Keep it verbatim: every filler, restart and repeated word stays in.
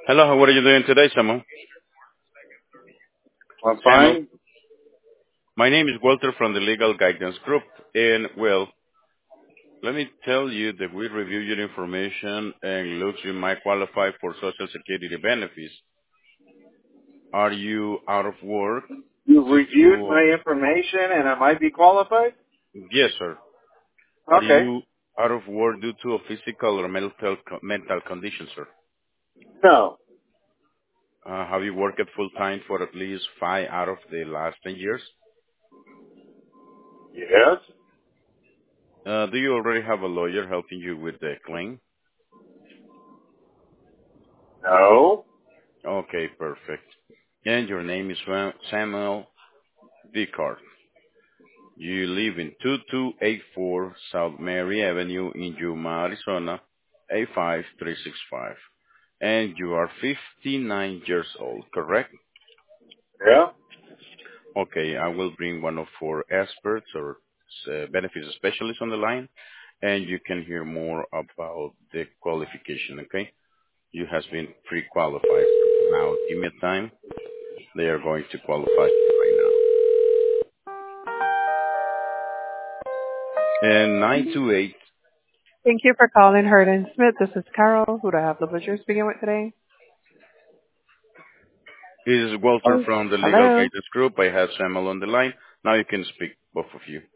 Hello, how are you doing today, Samuel? I'm Samuel, fine. my name is Walter from the Legal Guidance Group, and well, let me tell you that we review your information and looks you might qualify for Social Security benefits. Are you out of work You due reviewed to? my information and I might be qualified? Yes, sir. Are Okay. you out of work due to a physical or mental mental condition, sir? No. Uh, have you worked full time for at least five out of the last ten years? Yes? Uh, do you already have a lawyer helping you with the claim? No. Okay, perfect. And your name is Sa- Samuel Vicard. You live in two two eight four South Mary Avenue in Yuma, Arizona, eight five three six five. And you are fifty-nine years old, correct? Yeah? Okay, I will bring one of our experts or uh, benefits specialists on the line, and you can hear more about the qualification, okay? You has been pre-qualified. Now, give me time. They are going to qualify right now. And nine two eight. Thank you for calling Herd and Smith. This is Carol. Who do I have the pleasure of speaking with today? This is Walter Oh, from the Legal hello. Guidance Group. I have Samuel on the line. Now you can speak, both of you.